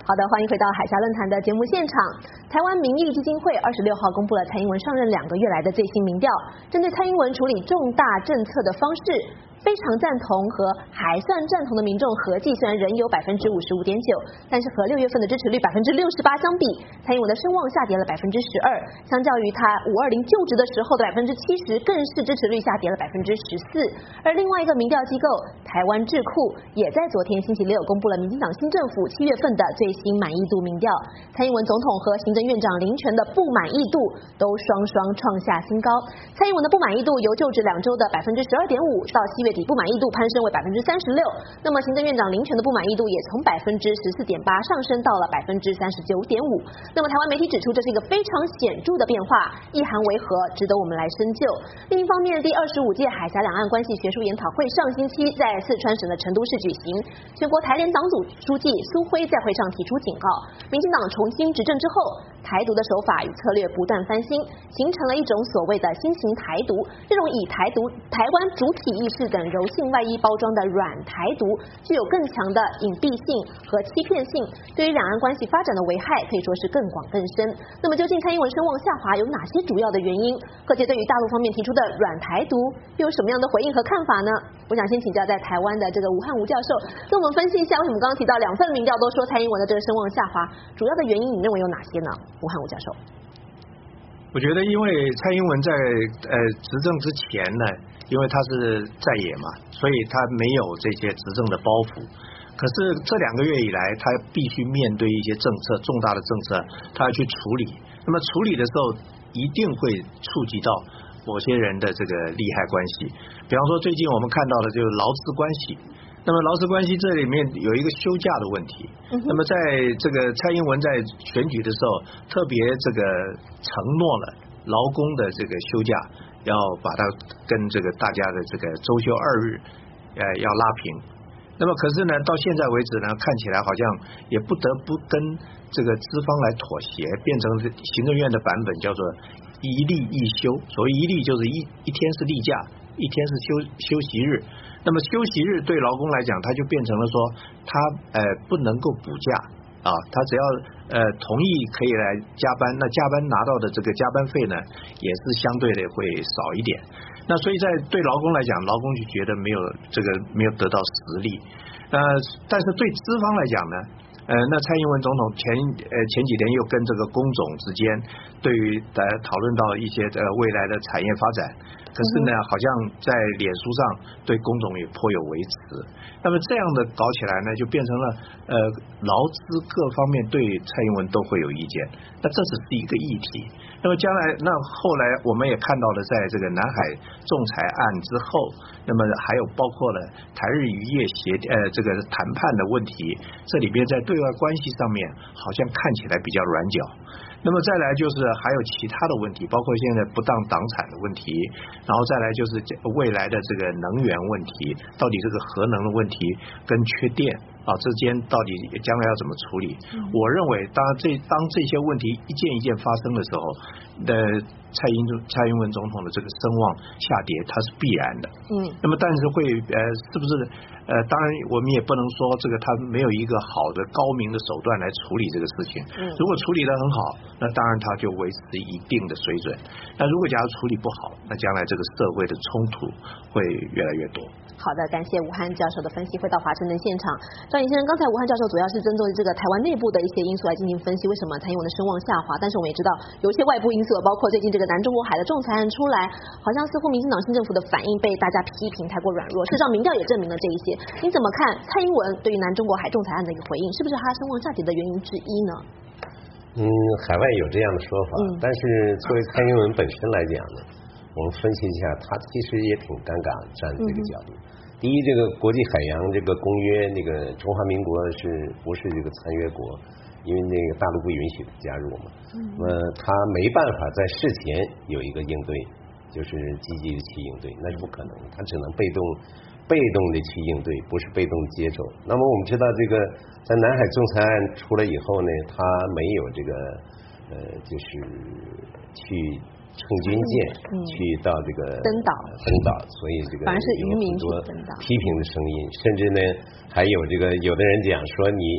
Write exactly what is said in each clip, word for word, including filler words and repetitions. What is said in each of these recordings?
好的，欢迎回到海峡论坛的节目现场。台湾民意基金会二十六号公布了蔡英文上任两个月来的最新民调，针对蔡英文处理重大政策的方式，非常赞同和还算赞同的民众合计虽然仍有百分之五十五点九，但是和六月份的支持率百分之六十八相比，蔡英文的声望下跌了百分之十二，相较于他五二零就职的时候的百分之七十，更是支持率下跌了百分之十四。而另外一个民调机构台湾智库也在昨天星期六公布了民进党新政府七月份的最新满意度民调，蔡英文总统和行政院长林全的不满意度都双双创下新高。蔡英文的不满意度由就职两周的百分之十二点五到七月底不满意度攀升为百分之三十六，那么行政院长林全的不满意度也从百分之十四点八上升到了百分之三十九点五。那么台湾媒体指出，这是一个非常显著的变化，意涵为何，值得我们来深究。另一方面，第二十五届海峡两岸关系学术研讨会上星期在四川省的成都市举行，全国台联党组书记苏辉在会上提出警告，民进党重新执政之后，台独的手法与策略不断翻新，形成了一种所谓的新型台独。这种以台独、台湾主体意识等柔性外衣包装的软台独，具有更强的隐蔽性和欺骗性，对于两岸关系发展的危害可以说是更广更深。那么究竟蔡英文声望下滑有哪些主要的原因？各界对于大陆方面提出的软台独又有什么样的回应和看法呢？我想先请教在台湾的这个吴汉吴教授，跟我们分析一下，为什么刚刚提到两份民调都说蔡英文的这个声望下滑，主要的原因你认为有哪些呢？吴汉吴教授。 我觉得因为蔡英文在呃执政之前呢，因为他是在野嘛，所以他没有这些执政的包袱。可是这两个月以来，他必须面对一些政策，重大的政策，他要去处理。那么处理的时候，一定会触及到某些人的这个利害关系。比方说，最近我们看到的就是劳资关系。那么劳资关系这里面有一个休假的问题。嗯、那么在这个蔡英文在选举的时候，特别这个承诺了劳工的这个休假，要把它跟这个大家的这个周休二日，呃，要拉平。那么可是呢，到现在为止呢，看起来好像也不得不跟这个资方来妥协，变成行政院的版本叫做一例一休。所谓一例就是一一天是例假，一天是休休息日。那么休息日对劳工来讲，他就变成了说，他呃不能够补假啊，他只要呃同意可以来加班，那加班拿到的这个加班费呢，也是相对的会少一点。那所以在对劳工来讲，劳工就觉得没有这个没有得到实力。呃，但是对资方来讲呢，呃，那蔡英文总统前呃前几天又跟这个工总之间对于呃讨论到一些呃未来的产业发展，可是呢，好像在脸书上对工总也颇有维持。那么这样的搞起来呢，就变成了呃劳资各方面对蔡英文都会有意见。那这只是一个议题。那么将来，那后来我们也看到了，在这个南海仲裁案之后，那么还有包括了台日渔业协呃这个谈判的问题，这里边在对外关系上面好像看起来比较软脚。那么再来就是还有其他的问题，包括现在不当党产的问题，然后再来就是未来的这个能源问题，到底这个核能的问题跟缺电啊之间到底将来要怎么处理？我认为当这当这些问题一件一件发生的时候，的蔡英蔡英文总统的这个声望下跌，它是必然的。嗯，那么但是会呃是不是呃当然我们也不能说这个他没有一个好的高明的手段来处理这个事情。嗯，如果处理得很好，那当然他就维持一定的水准。那如果假如处理不好，那将来这个社会的冲突会越来越多。 好的，感谢吴汉教授的分析。回到华盛顿现场，张颖先生，刚才吴汉教授主要是针对这个台湾内部的一些因素来进行分析，为什么蔡英文的声望下滑？但是我们也知道有一些外部因素，包括最近这个南中国海的仲裁案出来，好像似乎民进党新政府的反应被大家批评太过软弱。事实上，民调也证明了这一些。你怎么看蔡英文对于南中国海仲裁案的一个回应？是不是他声望下跌的原因之一呢？ 嗯，海外有这样的说法，嗯、但是作为蔡英文本身来讲呢，我们分析一下，他其实也挺尴尬，站这个角度。嗯、第一，这个国际海洋这个公约，那个中华民国是不是这个参约国？因为那个大陆不允许加入嘛。嗯。那么他没办法在事前有一个应对，就是积极的去应对，那是不可能，他只能被动。被动的去应对，不是被动接受。那么我们知道，这个在南海仲裁案出来以后呢，他没有这个呃，就是去乘军舰、嗯、去到这个登岛， 登岛，所以这个反而是渔民去登岛，批评的声音，甚至呢，还有这个有的人讲说你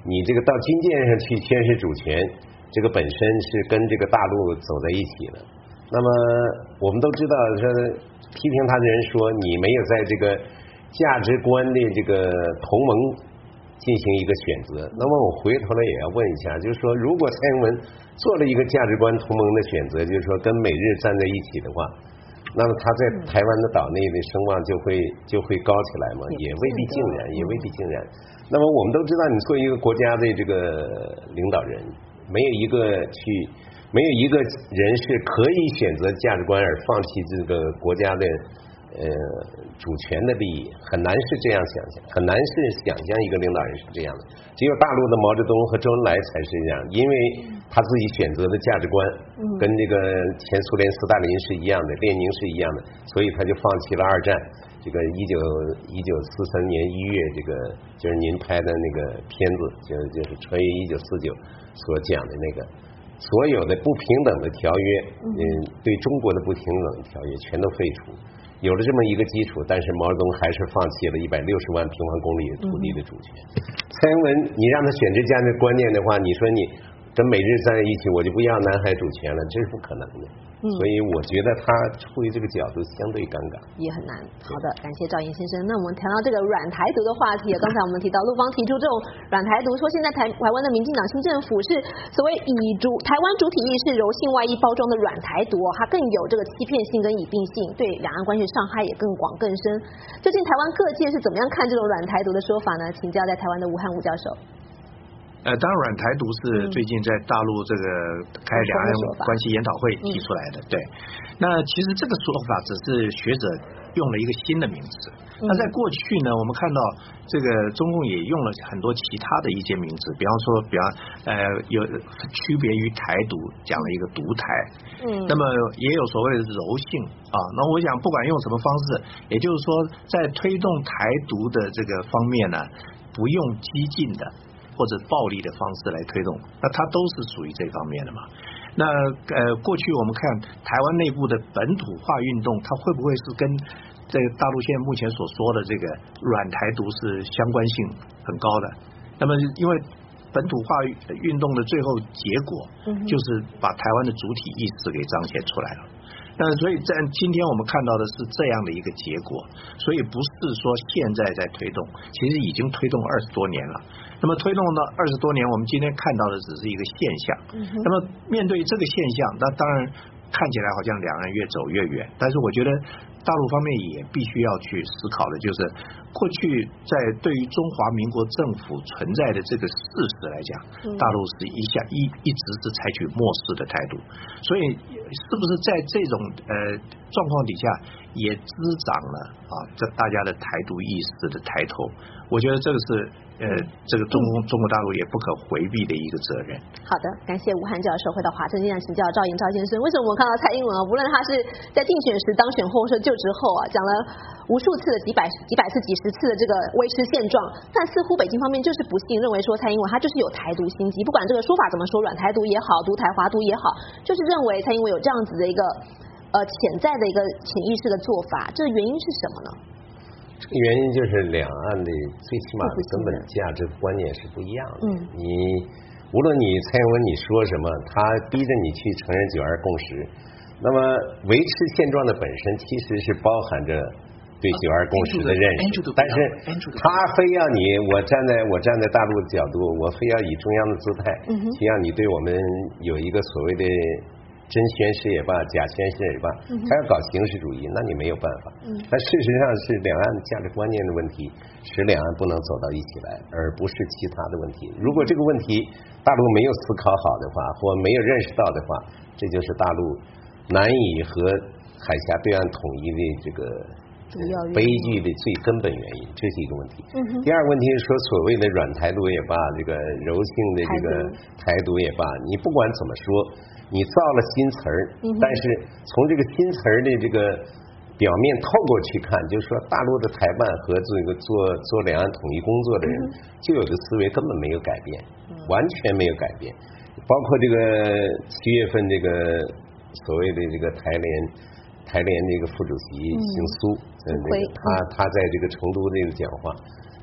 你这个到军舰上去宣示主权，这个本身是跟这个大陆走在一起的。那么我们都知道，说批评他的人说你没有在这个价值观的这个同盟进行一个选择。那么我回头来也要问一下，就是说，如果蔡英文做了一个价值观同盟的选择，就是说跟美日站在一起的话，那么他在台湾的岛内的声望就会就会高起来吗？也未必尽然，也未必尽然。那么我们都知道，你作为一个国家的这个领导人，没有一个去，没有一个人是可以选择价值观而放弃这个国家的呃主权的利益，很难是这样想象，很难是想象一个领导人是这样的。只有大陆的毛泽东和周恩来才是这样，因为他自己选择的价值观跟这个前苏联斯大林是一样的，列宁是一样的，所以他就放弃了二战。这个一九一九四三年一月，这个就是您拍的那个片子，就就是穿越一九四九所讲的那个，所有的不平等的条约，嗯，对中国的不平等的条约全都废除。有了这么一个基础，但是毛泽东还是放弃了一百六十万平方公里土地的主权。蔡英文，你让他选这价值观念的话，你说你跟美日站在一起，我就不要南海主权了，这是不可能的。嗯，所以我觉得他处于这个角度相对尴尬， 也很难。好的，感谢赵岩先生。那我们谈到这个软台独的话题，刚才我们提到陆方提出这种软台独，说现在台台湾的民进党新政府是所谓以主台湾主体意识柔性外衣包装的软台独，它更有这个欺骗性跟隐蔽性，对两岸关系伤害也更广更深。究竟台湾各界是怎么样看这种软台独的说法呢？请教在台湾的吴汉武教授。 呃，当然，软台独是最近在大陆这个开两岸关系研讨会提出来的。对，那其实这个说法只是学者用了一个新的名词。那在过去呢，我们看到这个中共也用了很多其他的一些名词，比方说，比方呃有区别于台独，讲了一个独台。嗯，那么也有所谓的柔性啊。那我想，不管用什么方式，也就是说，在推动台独的这个方面呢，不用激进的或者暴力的方式来推动，那它都是属于这方面的嘛。那呃，过去我们看台湾内部的本土化运动，它会不会是跟这个大陆现在目前所说的这个软台独是相关性很高的？那么因为本土化运动的最后结果，就是把台湾的主体意识给彰显出来了。那所以在今天我们看到的是这样的一个结果，所以不是说现在在推动，其实已经推动二十多年了。那么推动到二十多年，我们今天看到的只是一个现象。那么面对这个现象，那当然看起来好像两岸越走越远，但是我觉得大陆方面也必须要去思考的，就是过去在对于中华民国政府存在的这个事实来讲，大陆是一下一一直是采取漠视的态度，所以是不是在这种呃状况底下也滋长了啊这大家的台独意识的抬头？我觉得这个是呃这个中中国大陆也不可回避的一个责任。 好的，感谢吴汉教授。回到华政经请教赵岩赵先生，为什么我们看到蔡英文啊，无论他是在竞选时、当选后或者就职后啊，讲了无数次的几百几百次、几十次的这个维持现状，但似乎北京方面就是不信，认为说蔡英文他就是有台独心机，不管这个说法怎么说，软台独也好，独台华独也好，就是认为蔡英文有这样子的一个呃潜在的一个潜意识的做法，这原因是什么呢？ 这个原因就是两岸的最起码的根本价值观念是不一样的。嗯，你无论你蔡英文你说什么，他逼着你去承认九二共识，那么维持现状的本身其实是包含着对九二共识的认识，但是他非要你我站在我站在大陆的角度，我非要以中央的姿态，需要你对我们有一个所谓的真宣誓也罢，假宣誓也罢，他要搞形式主义，那你没有办法。但事实上是两岸价值观念的问题，使两岸不能走到一起来，而不是其他的问题。如果这个问题大陆没有思考好的话，或没有认识到的话，这就是大陆难以和海峡对岸统一的这个悲剧的最根本原因，这是一个问题。嗯、第二个问题是说，所谓的软台独也罢，这个柔性的这个台独也罢，你不管怎么说，你造了新词儿，嗯、但是从这个新词儿的这个表面透过去看，就是说大陆的台办和这个做做两岸统一工作的人，嗯、就有的思维根本没有改变，嗯、完全没有改变。包括这个七月份这个所谓的这个台联。台联那个副主席邢苏，嗯，这个他他在这个成都那个讲话，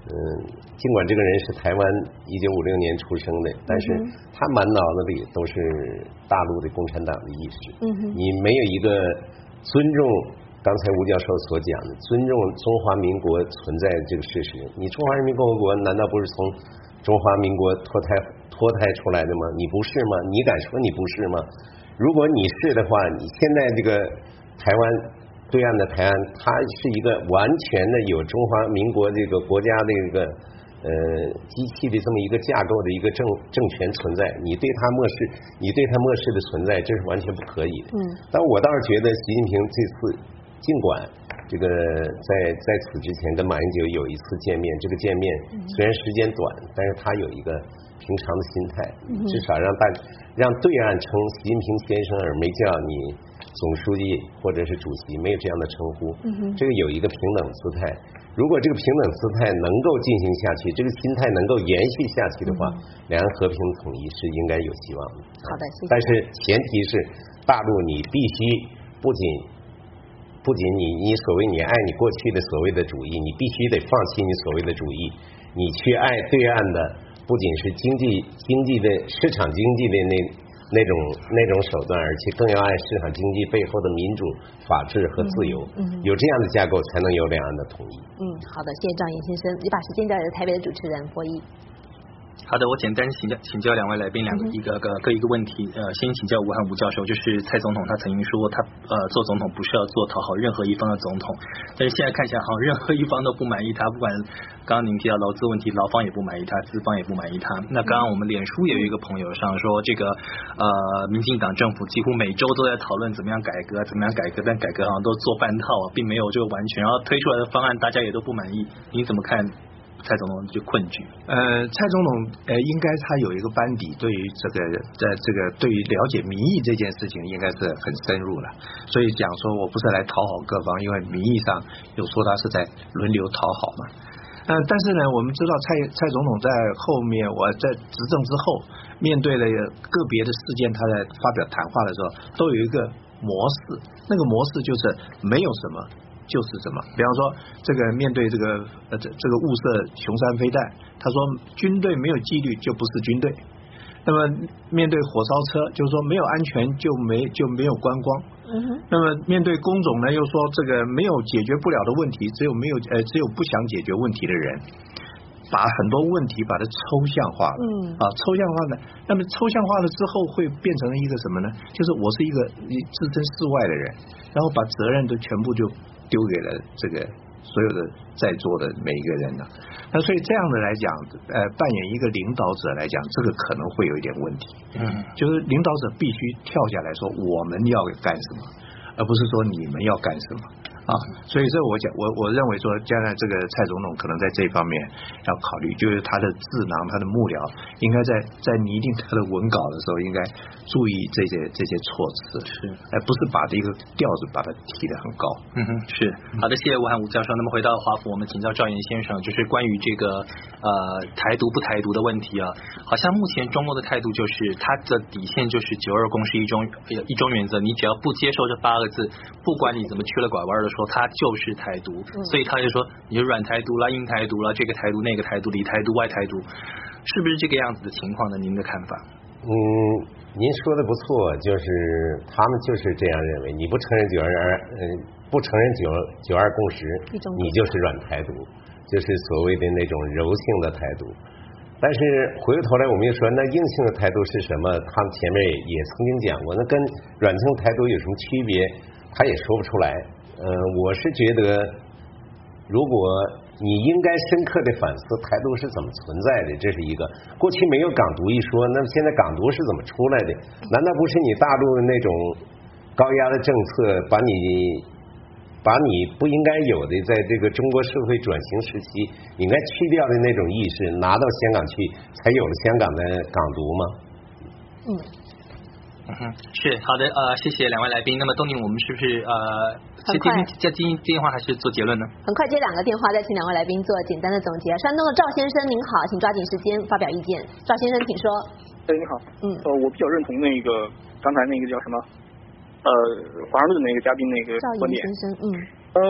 嗯，尽管这个人是台湾一九五六年出生的，但是他满脑子里都是大陆的共产党的意识。嗯哼，你没有一个尊重刚才吴教授所讲的尊重中华民国存在这个事实，你中华人民共和国难道不是从中华民国脱胎脱胎出来的吗？你不是吗？你敢说你不是吗？如果你是的话，你现在这个台湾对岸的台湾，它是一个完全的有中华民国这个国家的一个呃机器的这么一个架构的一个政政权存在，你对它漠视，你对它漠视的存在，这是完全不可以的。嗯，但我倒是觉得习近平这次尽管这个在在此之前跟马英九有一次见面，这个见面虽然时间短，但是他有一个平常的心态，至少让大让对岸称习近平先生，而没叫你总书记或者是主席，没有这样的称呼，这个有一个平等姿态。如果这个平等姿态能够进行下去，这个心态能够延续下去的话，两岸和平统一是应该有希望的。 好的，谢谢。 但是前提是大陆你必须不仅不仅你你所谓你爱你过去的所谓的主义，你必须得放弃你所谓的主义，你去爱对岸的不仅是经济经济的市场经济的那那种那种手段，而且更要爱市场经济背后的民主、法治和自由。嗯，嗯有这样的架构，才能有两岸的统一。 嗯，好的，谢谢张岩先生。也把时间交给台北的主持人博弈。 好的，我简单请教请教两位来宾两个一个个各一个问题。呃，先请教吴汉吴教授，就是蔡总统他曾经说他呃做总统不是要做讨好任何一方的总统，但是现在看起来好像任何一方都不满意他，不管刚刚您提到劳资问题，劳方也不满意他，资方也不满意他。那刚刚我们脸书也有一个朋友上说，这个呃民进党政府几乎每周都在讨论怎么样改革，怎么样改革，但改革好像都做半套啊，并没有这个完全，然后推出来的方案大家也都不满意。您怎么看蔡总统这困局？ 呃，蔡总统呃，应该他有一个班底，对于这个在这个对于了解民意这件事情，应该是很深入了。所以讲说我不是来讨好各方，因为民意上有说他是在轮流讨好嘛。呃，但是呢，我们知道蔡蔡总统在后面，我在执政之后，面对了个别的事件，他在发表谈话的时候，都有一个模式，那个模式就是没有什么就是什么。比方说，这个面对这个呃这这个误射雄山飞弹，他说军队没有纪律就不是军队。那么面对火烧车，就是说没有安全就没就没有观光。嗯哼。那么面对工种呢，又说这个没有解决不了的问题，只有没有呃只有不想解决问题的人，把很多问题把它抽象化了。嗯。啊，抽象化了，那么抽象化了之后会变成一个什么呢？就是我是一个置身事外的人，然后把责任都全部就丢给了这个所有的在座的每一个人了。那所以这样的来讲，呃，扮演一个领导者来讲，这个可能会有一点问题。嗯，就是领导者必须跳下来说我们要干什么，而不是说你们要干什么啊。所以这我讲，我我认为说，将来这个蔡总统可能在这方面要考虑，就是他的智囊、他的幕僚，应该在在拟定他的文稿的时候，应该注意这些这些措辞，是，而不是把这个调子把它提得很高。 嗯哼，是。好的，谢谢吴汉吴教授。那么回到华府，我们请教赵岩先生，就是关于这个呃台独不台独的问题啊，好像目前中国的态度就是他的底线就是九二共识一中一中原则，你只要不接受这八个字，不管你怎么曲了拐弯的说，它就是台独。嗯、所以他就说你就软台独啦、硬台独啦，这个台独、那个台独、里台独、外台独，是不是这个样子的情况呢？您的看法？ 嗯，您说的不错，就是他们就是这样认为，你不承认九二二，嗯，不承认九九二共识，你就是软台独，就是所谓的那种柔性的台独。但是回过头来，我们又说，那硬性的台独是什么？他们前面也曾经讲过，那跟软性台独有什么区别？他也说不出来。呃，我是觉得，如果你应该深刻的反思台独是怎么存在的，这是一个。过去没有港独一说，那么现在港独是怎么出来的？难道不是你大陆的那种高压的政策，把你把你不应该有的，在这个中国社会转型时期应该去掉的那种意识拿到香港去，才有了香港的港独吗？ 嗯。嗯哼，是好的，呃，谢谢两位来宾。那么东宁，我们是不是呃，接接接接电话还是做结论呢？ 很快接两个电话，再请两位来宾做简单的总结。山东的赵先生您好，请抓紧时间发表意见。赵先生，请说。 哎，你好，嗯，呃，我比较认同那个刚才那个叫什么，呃，华盛顿那个嘉宾那个观点。 赵先生，嗯， 呃，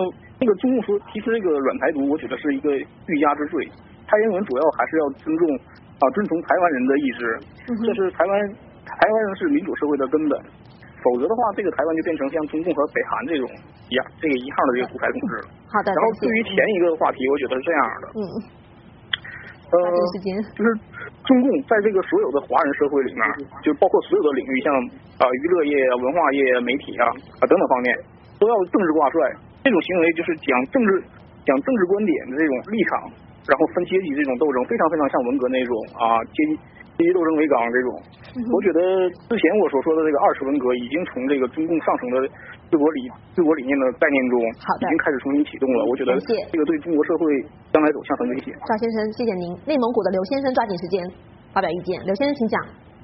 这个中共说提出这个软台独，我觉得是一个欲加之罪。蔡英文主要还是要尊重啊遵从台湾人的意志，这是台湾台湾人是民主社会的根本。否则的话，这个台湾就变成像中共和北韩这种一样这个一样的这个独裁统治了。 好的。 然后对于前一个话题，我觉得是这样的。 嗯。 呃，就是中共在这个所有的华人社会里面，就包括所有的领域，像啊、呃、娱乐业、文化业、媒体啊啊等等方面，都要政治挂帅。这种行为就是讲政治、讲政治观点的这种立场，然后分阶级这种斗争，非常非常像文革那种啊阶级阶级斗争为纲这种。我觉得之前我所说的这个二次文革，已经从这个中共上层的治国理治国理念的概念中，已经开始重新启动了。我觉得这个对中国社会将来走向很危险。 赵先生，谢谢您。内蒙古的刘先生抓紧时间发表意见。刘先生，请讲。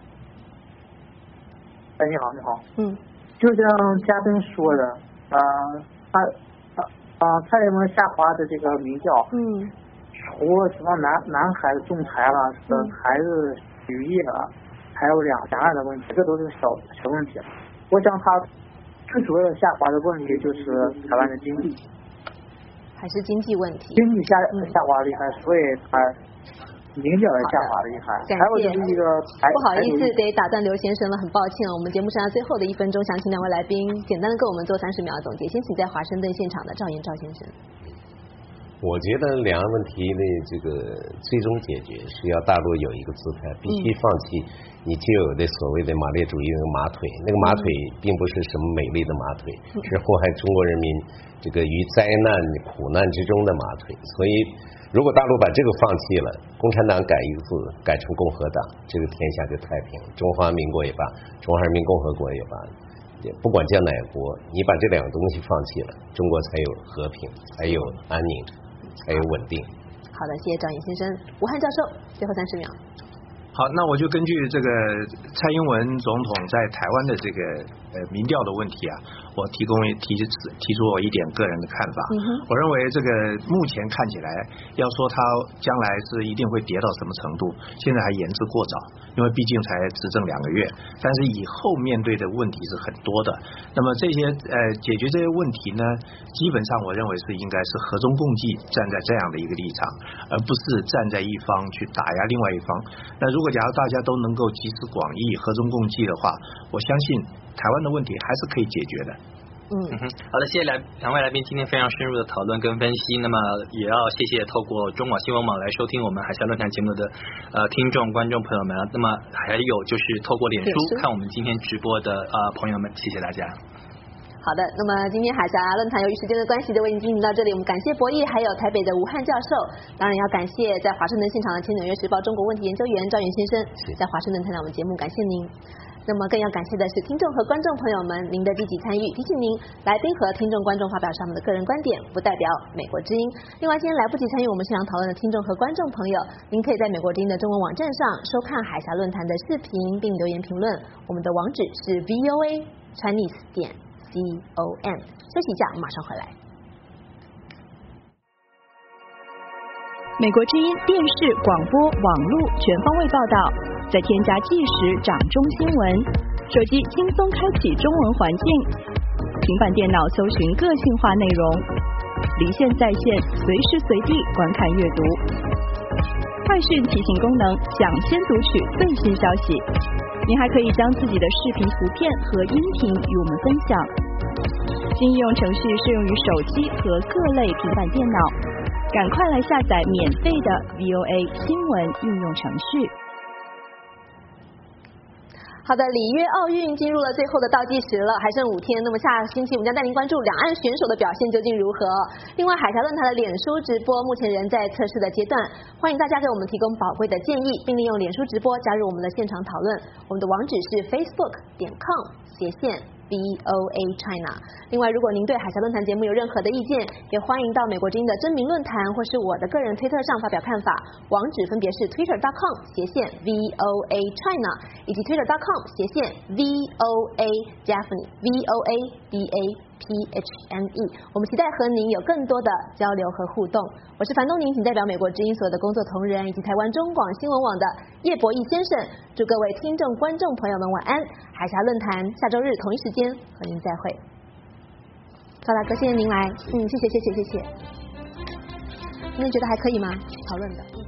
哎，你好，你好。 嗯。 就像嘉宾说的，啊、呃，他啊啊，蔡英文下滑的这个民调， 嗯， 除什么男男孩子仲裁了，什么孩子举业了，还有两两岸的问题，这都是小小问题。我想他最主要的下滑的问题就是台湾的经济， 还是经济问题， 经济下下滑厉害，所以他民调也下滑的厉害。还有就是一个不好意思得打断刘先生了，很抱歉，我们节目剩下最后的一分钟，想请两位来宾简单的跟我们做三十秒的总结。先请在华盛顿现场的赵延赵先生。 我觉得两岸问题的这个最终解决是要大陆有一个姿态，必须放弃你既有的所谓的马列主义那个马腿，那个马腿并不是什么美丽的马腿，是祸害中国人民这个于灾难苦难之中的马腿。所以如果大陆把这个放弃了，共产党改一个字改成共和党，这个天下就太平，中华民国也罢，中华人民共和国也罢，也不管叫哪个国，你把这两个东西放弃了，中国才有和平，才有安宁，才有稳定。 好的，谢谢赵延先生。吴汉教授，最后三十秒。 好，那我就根据这个蔡英文总统在台湾的这个呃民调的问题啊，我提供提提出我一点个人的看法。嗯、我认为这个目前看起来，要说他将来是一定会跌到什么程度，现在还言之过早，因为毕竟才执政两个月。但是以后面对的问题是很多的，那么这些呃解决这些问题呢，基本上我认为是应该是和中共济，站在这样的一个立场，而不是站在一方去打压另外一方。那如果假如大家都能够集思广益、和中共济的话，我相信台湾的问题还是可以解决的。 嗯哼，好的，谢谢来两位来宾今天非常深入的讨论跟分析。那么也要谢谢透过中广新闻网来收听我们海峡论坛节目的呃听众观众朋友们。那么还有就是透过脸书看我们今天直播的呃朋友们，谢谢大家。 好的，那么今天海峡论坛由于时间的关系就为您进行到这里，我们感谢博弈还有台北的吴汉教授，当然要感谢在华盛顿现场的前纽约时报中国问题研究员赵延先生在华盛顿参加我们节目，感谢您。那么更要感谢的是听众和观众朋友们您的积极参与，提醒您来宾和听众观众发表上面的个人观点不代表美国之音。另外今天来不及参与我们现场讨论的听众和观众朋友，您可以在美国之音的中文网站上收看海峡论坛的视频并留言评论，我们的网址是 V O A Chinese 点 C O M。 休息一下，马上回来。 美国之音电视、广播、网络全方位报道，再添加即时掌中新闻，手机轻松开启中文环境，平板电脑搜寻个性化内容，离线在线，随时随地观看阅读。快讯提醒功能，抢先读取最新消息。您还可以将自己的视频、图片和音频与我们分享。新应用程序适用于手机和各类平板电脑，赶快来下载免费的 V O A 新闻应用程序。 好的，里约奥运进入了最后的倒计时了，还剩五天。那么下星期我们将带您关注两岸选手的表现究竟如何。另外，海峡论坛的脸书直播目前仍在测试的阶段，欢迎大家给我们提供宝贵的建议，并利用脸书直播加入我们的现场讨论。我们的网址是 facebook 点 com 斜线V O A China。 另外，如果您对海峡论坛节目有任何的意见，也欢迎到美国之音的真名论坛或是我的个人推特上发表看法，网址分别是 twitter 点 com 斜线 V O A China 以及 twitter 点 com 斜线 V O A Daphne V O A D A P H N E。 我们期待和您有更多的交流和互动。我是樊东宁，请代表美国之音所有的工作同仁以及台湾中广新闻网的叶博弈先生，祝各位听众观众朋友们晚安。海峡论坛下周日同一时间和您再会。 高大哥，谢谢您来，嗯，谢谢谢谢谢谢。您觉得还可以吗？讨论的。